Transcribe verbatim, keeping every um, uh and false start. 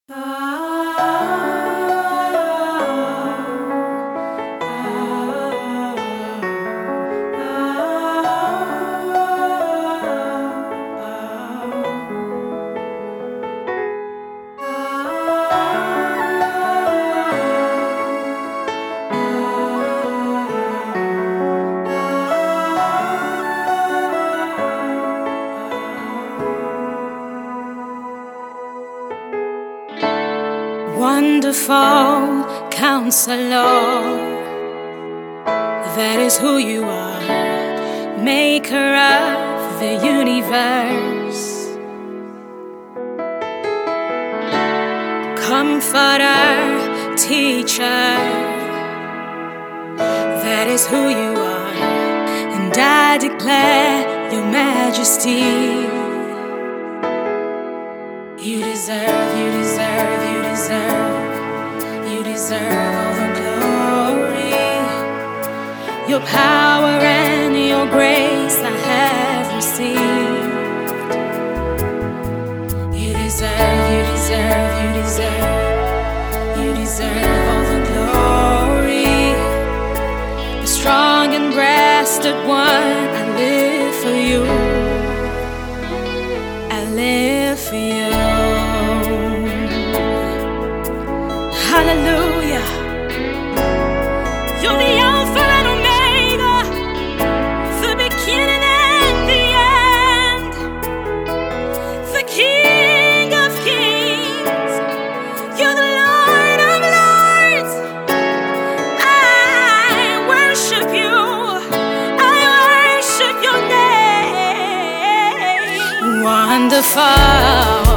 Wonderful Counselor, that is who you are, Maker of the universe, Comforter, Teacher, that is who you are, and I declare your majesty. You deserve, you deserve, you deserve, you deserve all the glory. Your power and your grace I have received. You deserve, you deserve, you deserve, you deserve all the glory. The strong and breasted one, I live for you. I live for you. Hallelujah. You're the Alpha and Omega, the beginning and the end, the King of Kings. You're the Lord of Lords. I worship you. I worship your name. Wonderful